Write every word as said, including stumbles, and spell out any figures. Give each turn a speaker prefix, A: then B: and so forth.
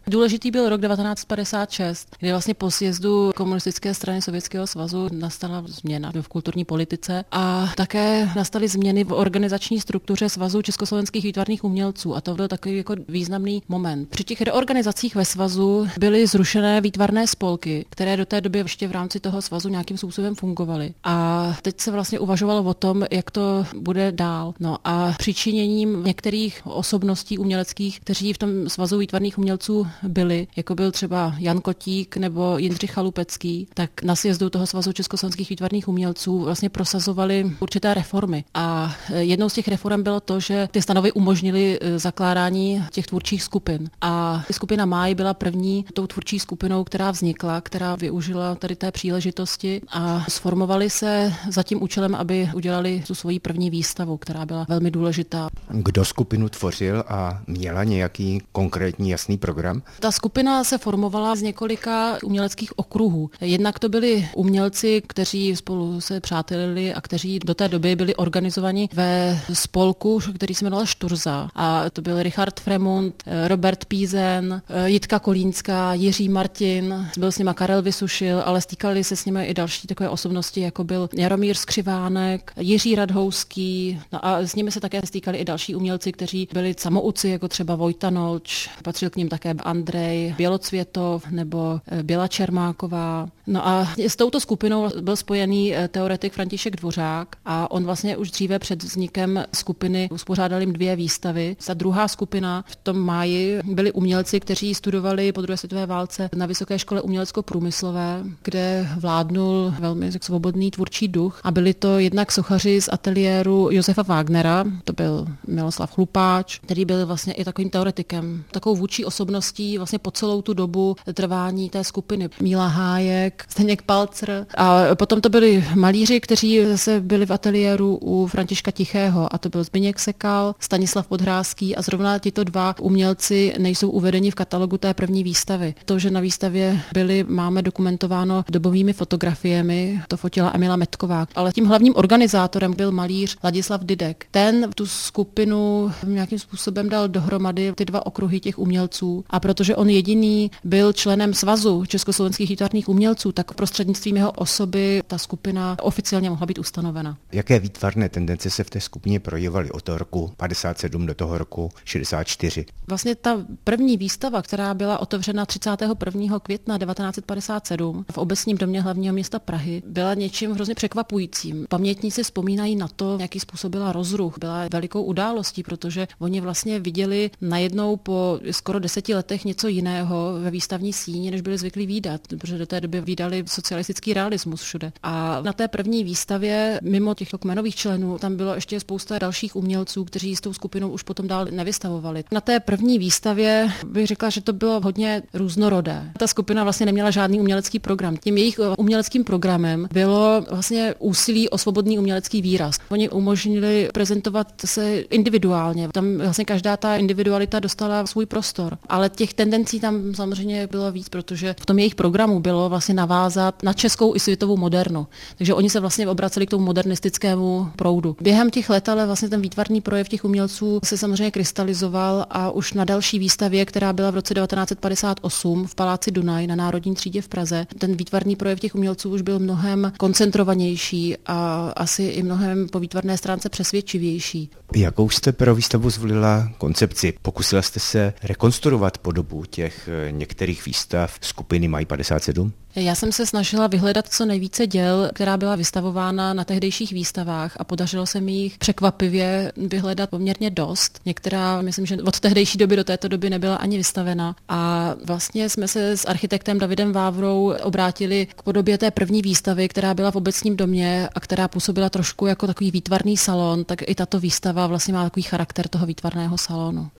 A: Důležitý byl rok devatenáct padesát šest, kdy vlastně po sjezdu komunistické strany Sovětského svazu nastala změna v kulturní politice a také nastaly změny v organizační struktuře Svazu československých výtvarných umělců a to byl takový jako významný moment. Při těch reorganizacích ve svazu byly zrušené výtvarné spolky, které do té doby ještě v rámci toho svazu nějakým způsobem fungovaly. A teď se vlastně uvažovalo o tom, jak to bude dál. No a přičiněním některých osobností uměleckých, kteří v tom Svazu výtvarných umělců byli, jako byl třeba Jan Kotík nebo Jindřich Chalupecký, tak na sjezdu toho Svazu československých výtvarných umělců vlastně prosazovali určité reformy. A jednou z těch reform bylo to, že ty stanovy umožnily zakládání těch tvůrčích skupin. A skupina Máj byla první tou tvůrčí skupinou, která vznikla, která využila tady té příležitosti a sformovali se za tím účelem, aby udělali tu svoji první výstavu, která byla velmi důležitá.
B: Kdo skupinu tvořil a měla nějaký konkrétní jasný program?
A: Ta skupina se formovala z několika uměleckých okruhů. Jednak to byli umělci, kteří spolu se přátelili a kteří do té doby byli organizovaní ve spolku, který se jmenoval Šturza. A to byl Richard Fremund, Robert Pízen, Jitka Kolínská, Jiří Martin, byl s nima Karel Vysušil, ale stýkali se s nimi i další takové osobnosti, jako byl Jaromír Skřivánek, Jiří Radhouský, no a s nimi se také stýkali i další umělci, kteří byli samouci, jako třeba Vojta Nolč, patřil k nim také Andrej Bělocvětov nebo Běla Čermáková. No a s touto skupinou byl spojený teoretik František Dvořák a on vlastně už dříve před vznikem skupiny uspořádal jim dvě výstavy. Ta druhá skupina v tom máji byli umělci, kteří studovali po druhé světové válce na Vysoké škole umělecko-průmyslové, kde vládnul velmi svobodný tvůrčí duch a byli to jednak sochaři z ateliéru Josefa Wagnera, to byl Miloslav Chlupáč, který byl vlastně i takovým teoretikem, takovou vůdčí osobností vlastně po celou tu dobu trvání té skupiny. Míla Hájek, Zdeněk Palcr a potom to byli malíři, kteří zase byli v ateliéru u Františka Tichého a to byl Zbyněk Sekal, Stanislav Podhrázký a zrovna tito dva umělci nejsou uvedeni v katalogu té první výstavy. To, že na výstavě byli, máme dokumentováno dobovými fotografiemi, to fotila Emila Metková, ale tím hlavním organizátorem byl malíř Ladislav Didek. Ten tu skupinu nějakým způsobem dal dohromady ty dva okruhy těch umělců a protože on jediný byl členem Svazu československých výtvarných umělců, tak prostřednictvím jeho osoby ta skupina oficiálně mohla být ustanovena.
B: Jaké výtvarné tendence se v té skupině projevovaly od toho roku padesát sedm do toho roku šedesát čtyři?
A: Vlastně ta první výstava, která byla otevřena třicátého prvního května devatenáct padesát sedm v Obecním domě hlavního města Prahy, byla něčím hrozně překvapujícím. Pamětníci vzpomínají na to, jaký způsobila rozruch, byla velikou událostí, protože oni vlastně viděli najednou po skoro deseti letech něco jiného ve výstavní síni, než byli zvyklí vídat, protože do té doby vídali socialistický realismus všude. A na té první výstavě, mimo těch kmenových členů, tam bylo ještě spousta dalších umělců, kteří s tou skupinou už potom dál nevystavovali. Na té první výstavě bych řekla, že to bylo hodně různorodé. Ta skupina vlastně neměla žádný umělecký program. Tím jejich uměleckým programem bylo vlastně úsilí o svobodný umělecký výraz. Oni umožnili prezentovat se individuálně. Tam vlastně každá ta individualita dostala svůj prostor. Ale těch tendencí tam samozřejmě bylo víc, protože v tom jejich programu bylo vlastně navázat na českou i světovou modernu. Takže oni se vlastně obraceli k tomu modernistickému proudu. Během těch let ale vlastně ten výtvarný projev těch umělců se samozřejmě krystalizoval a už na další výstavě, která byla v roce devatenáct padesát osm v Paláci Dunaj na Národní třídě v Praze, ten výtvarný projev těch umělců už byl mnohem koncentrovanější a asi i mnohem po výtvarné stránce přesvědčivější.
B: Jakou jste pro výstavu zvolila koncepci? Pokusila jste se rekonstruovat podobu těch některých výstav skupiny Máj padesát sedm?
A: Já jsem se snažila vyhledat co nejvíce děl, která byla vystavována na tehdejších výstavách a podařilo se mi jich překvapivě vyhledat poměrně dost. Některá, myslím, že od tehdejší doby do této doby nebyla ani vystavena. A vlastně jsme se s architektem Davidem Vávrou obrátili k podobě té první výstavy, která byla v Obecním domě a která působila trošku jako takový výtvarný salon, tak i tato výstava vlastně má takový charakter toho výtvarného salonu.